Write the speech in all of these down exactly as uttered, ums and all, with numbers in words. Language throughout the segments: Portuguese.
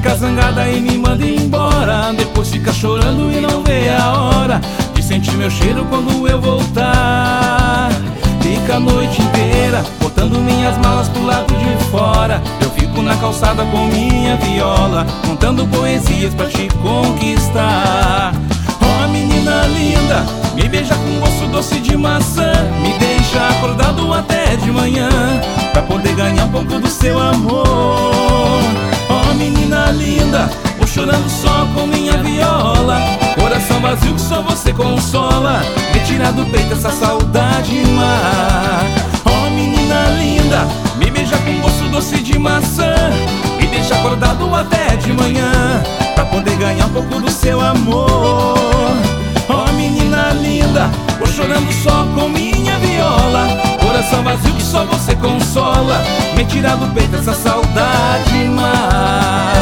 fica zangada e me manda embora. Depois fica chorando e não vê a hora de sentir meu cheiro quando eu voltar. Fica a noite inteira botando minhas malas pro lado de fora. Eu fico na calçada com minha viola, contando poesias pra te conquistar. Oh, menina linda, me beija com gosto doce de maçã, me deixa acordado até de manhã, pra poder ganhar um pouco do seu amor. Oh, menina linda, vou chorando só com minha viola, coração vazio que só você consola, me tira do peito essa saudade má. Oh, menina linda, me beija com gosto doce de maçã, me deixa acordado até de manhã, pra poder ganhar um pouco do seu amor. Oh, menina linda, vou chorando só com minha viola, coração vazio que só você consola, me tira do peito essa saudade má.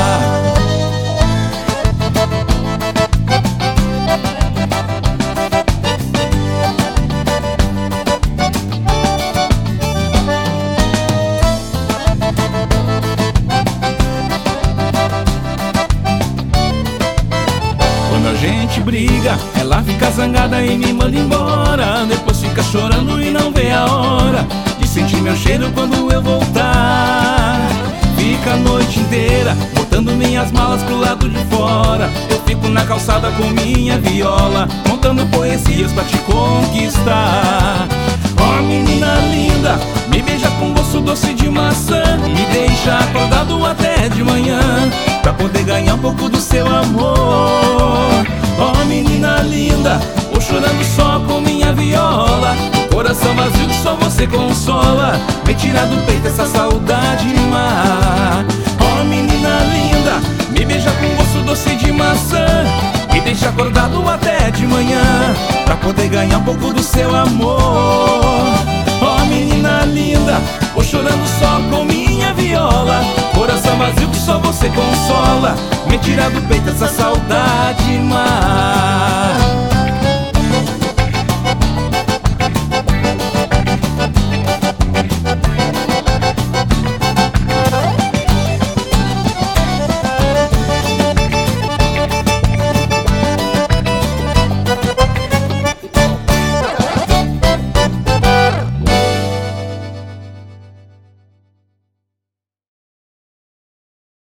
Quando a gente briga, ela fica zangada e me manda embora. Depois fica chorando e não vê a hora de sentir meu cheiro quando eu voltar. Fica a noite inteira botando minhas malas pro lado de fora. Eu fico na calçada com minha viola, contando poesias pra te conquistar. Oh, menina linda, me beija com gosto doce de maçã, me deixa acordado até de manhã, pra poder ganhar um pouco do seu amor. Oh, menina linda, vou chorando só com minha viola, coração vazio que só você consola, me tira do peito essa saudade má. Oh, menina linda, me beija com gosto doce de maçã, me deixa acordado até de manhã, pra poder ganhar um pouco do seu amor. Oh, menina linda, vou chorando só com minha viola, coração vazio que só você consola, me tira do peito essa saudade má.